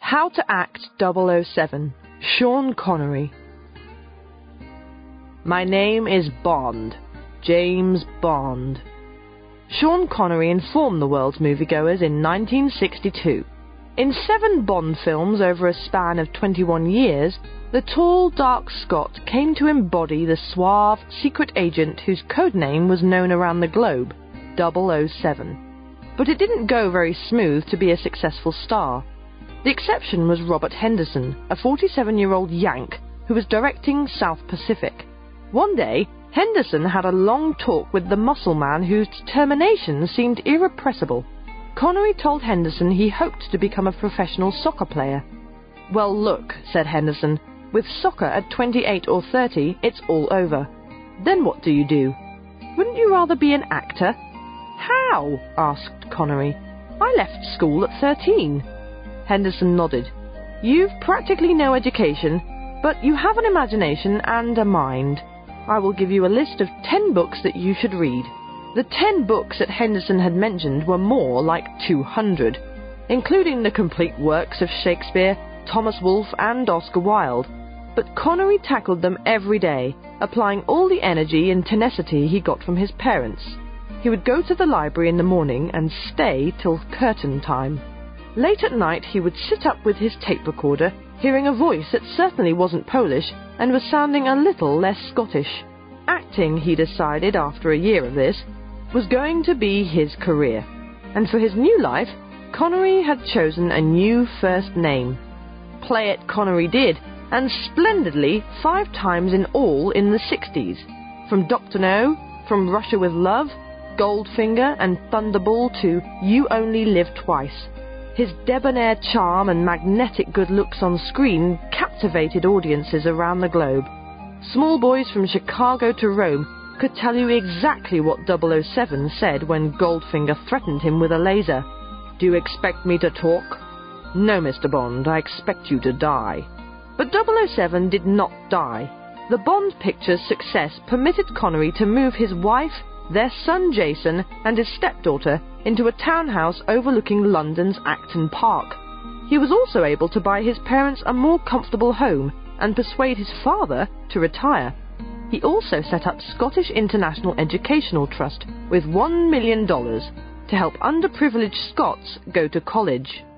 How to Act 007, Sean Connery. My name is Bond, James Bond. Sean Connery informed the world's moviegoers in 1962. In 7 Bond films over a span of 21 years, the tall, dark Scot came to embody the suave, secret agent whose codename was known around the globe, 007. But it didn't go very smooth to be a successful star. The exception was Robert Henderson, a 47-year-old Yank who was directing South Pacific. One day, Henderson had a long talk with the muscle man whose determination seemed irrepressible. Connery told Henderson he hoped to become a professional soccer player. "Well, look," said Henderson, "with soccer at 28 or 30, it's all over. Then what do you do? Wouldn't you rather be an actor?" "How?" asked Connery. "I left school at 13. Henderson nodded. "You've practically no education, but you have an imagination and a mind. I will give you a list of 10 books that you should read." The 10 books that Henderson had mentioned were more like 200, including the complete works of Shakespeare, Thomas Wolfe and Oscar Wilde. But Connery tackled them every day, applying all the energy and tenacity he got from his parents. He would go to the library in the morning and stay till curtain time. Late at night he would sit up with his tape recorder, hearing a voice that certainly wasn't Polish and was sounding a little less Scottish. Acting, he decided after a year of this, was going to be his career. And for his new life, Connery had chosen a new first name. Play it Connery did, and splendidly 5 times in all in the 60s. From Dr. No, From Russia with Love, Goldfinger and Thunderball to You Only Live Twice. His debonair charm and magnetic good looks on screen captivated audiences around the globe. Small boys from Chicago to Rome could tell you exactly what 007 said when Goldfinger threatened him with a laser. "Do you expect me to talk?" "No, Mr. Bond, I expect you to die." But 007 did not die. The Bond picture's success permitted Connery to move his wife, their son Jason, and his stepdaughter into a townhouse overlooking London's Acton Park. He was also able to buy his parents a more comfortable home and persuade his father to retire. He also set up Scottish International Educational Trust with $1 million to help underprivileged Scots go to college.